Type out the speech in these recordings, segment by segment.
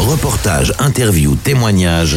Reportages, interviews, témoignages,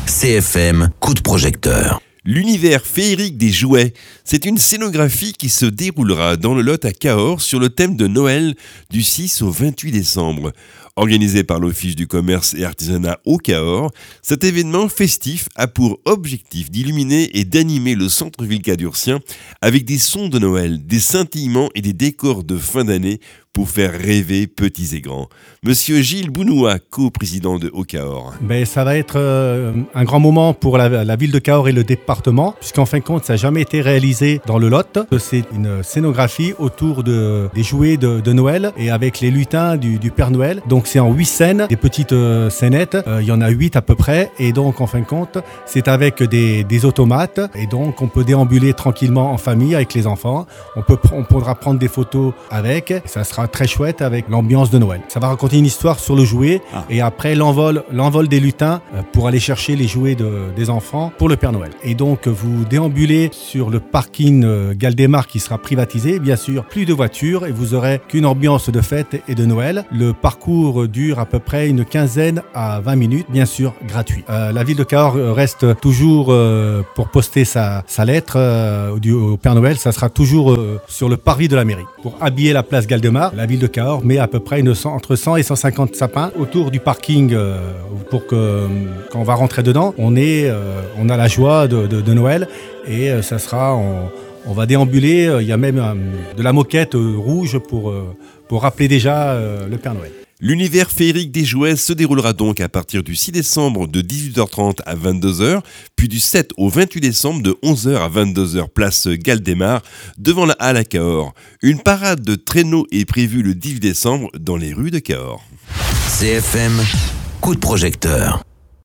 CFM, coup de projecteur. L'univers féerique des jouets, c'est une scénographie qui se déroulera dans le Lot à Cahors sur le thème de Noël du 6 au 28 décembre. Organisé par l'Office du commerce et artisanat au Cahors, cet événement festif a pour objectif d'illuminer et d'animer le centre-ville cadurcien avec des sons de Noël, des scintillements et des décors de fin d'année pour faire rêver petits et grands. Monsieur Gilles Bounoua, co-président de Haut-Cahors. Ça va être un grand moment pour la ville de Cahors et le département, puisqu'en fin de compte, ça n'a jamais été réalisé dans le Lot. C'est une scénographie autour des jouets de Noël et avec les lutins du Père Noël. Donc c'est en 8 scènes, des petites scénettes, il y en a 8 à peu près. Et donc en fin de compte, c'est avec des automates. Et donc on peut déambuler tranquillement en famille avec les enfants. On pourra prendre des photos avec. Et ça sera très chouette avec l'ambiance de Noël. Ça va raconter une histoire sur le jouet et après l'envol des lutins pour aller chercher les jouets des enfants pour le Père Noël. Et donc vous déambulez sur le parking Galdemar qui sera privatisé, bien sûr plus de voitures et vous aurez qu'une ambiance de fête et de Noël. Le parcours dure à peu près une 15 à 20 minutes, bien sûr gratuit. La ville de Cahors reste toujours pour poster sa lettre au Père Noël, ça sera toujours sur le parvis de la mairie. Pour habiller la place Galdemar, la ville de Cahors met à peu près entre 100 et 150 sapins autour du parking pour que quand on va rentrer dedans, on a la joie de Noël et ça sera, on va déambuler, il y a même de la moquette rouge pour rappeler déjà le Père Noël. L'univers féerique des jouets se déroulera donc à partir du 6 décembre de 18h30 à 22h, puis du 7 au 28 décembre de 11h à 22h, place Galdemar, devant la halle à Cahors. Une parade de traîneaux est prévue le 18 décembre dans les rues de Cahors. CFM, coup de projecteur.